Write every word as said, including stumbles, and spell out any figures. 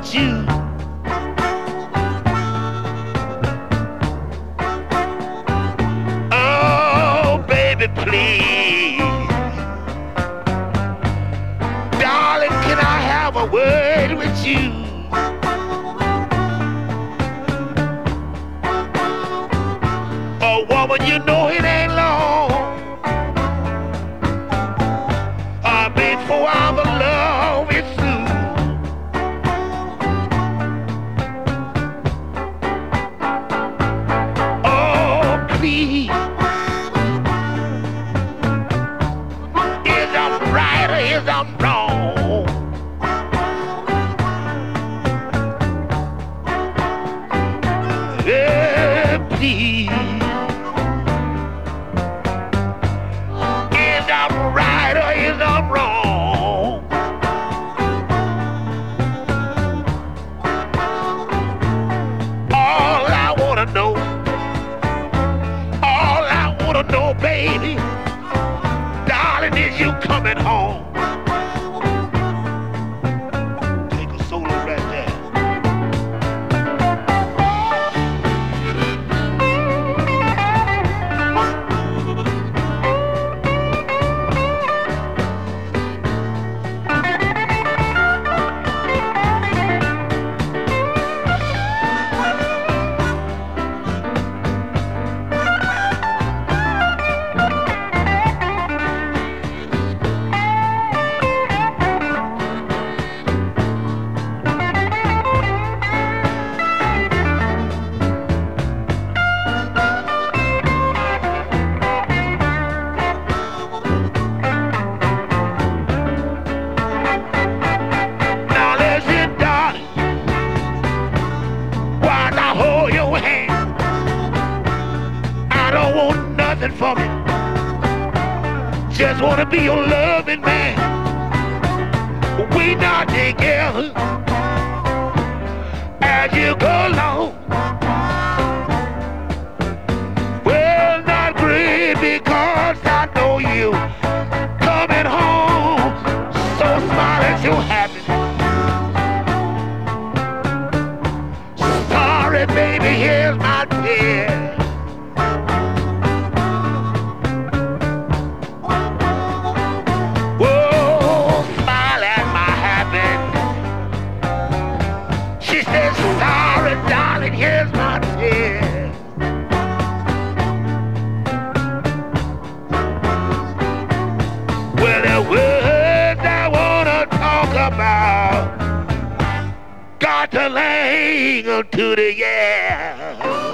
with you. Oh, baby, please. Darling, can I have a word with you? Oh, woman, you know it ain't long uh, before I'm in love with you. Oh, please. Is I'm right or is I'm wrong? Yeah, please. Is I'm right or is I'm wrong? All I wanna know, all I wanna know, baby, darling, is you coming home? Take a solo right there. Now listen, darling, while I hold your hand, I don't want nothing from you. Just wanna be your loving man. We not together as you go along. Well, not great because I know you coming home. So smile at your happy. Sorry, baby, here's my tear. Whoa, smile at my happy. She said, sorry, darling, here's my tear. Well, the words I wanna talk about got to linger to the air.